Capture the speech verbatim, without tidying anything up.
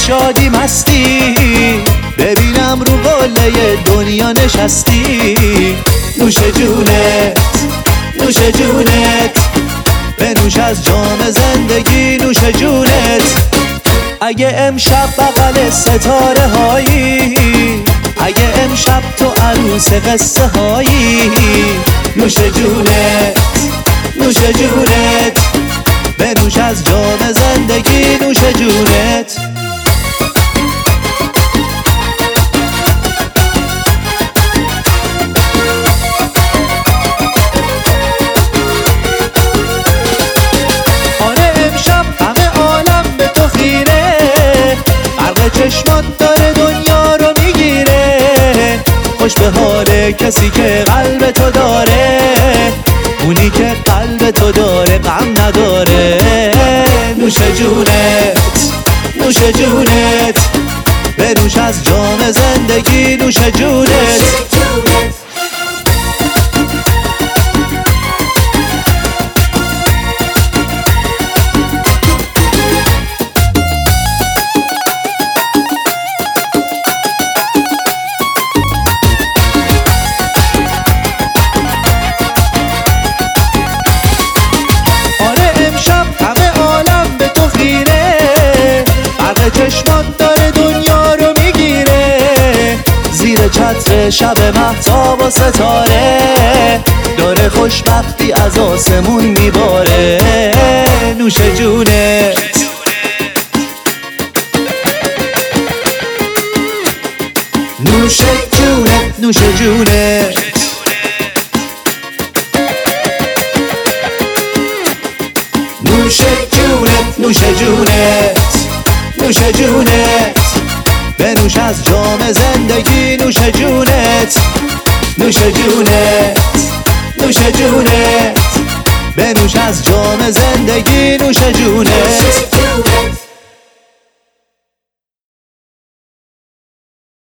شادی مستی، ببینم رو قله دنیا نشستی. نوش جونت نوش جونت، بنوش از جام زندگی نوش جونت. اگه امشب بغل ستاره هایی، اگه امشب تو عروس قصه هایی، نوش جونت نوش جونت، بنوش از جام زندگی نوش جونت. آره امشب همه عالم به تو خیره، برق چشمات داره دنیا رو میگیره. خوش به حال کسی که قلب تو داره، اونی که قلب تو داره غم نداره. نوش جونت نوش جونت، بنوش از جام زندگی نوش جونت. چشمات داره دنیا رو میگیره، زیر چتر شب مهتاب و ستاره، داره خوشبختی از آسمون میباره. نوش جونت نوش جونت نوش جونت، نوش جونت نوش جونت نوش جونت، بنوش از جام زندگی نوش جونت. نوش جونت نوش جونت، بنوش از جام زندگی نوش جونت.